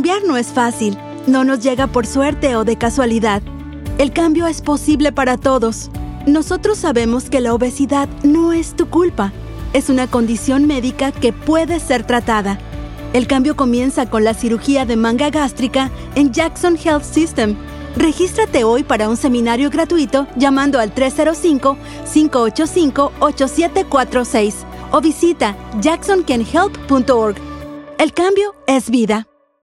Cambiar no es fácil, no nos llega por suerte o de casualidad. El cambio es posible para todos. Nosotros sabemos que la obesidad no es tu culpa. Es una condición médica que puede ser tratada. El cambio comienza con la cirugía de manga gástrica en Jackson Health System. Regístrate hoy para un seminario gratuito llamando al 305-585-8746 o visita jacksoncanhelp.org. El cambio es vida.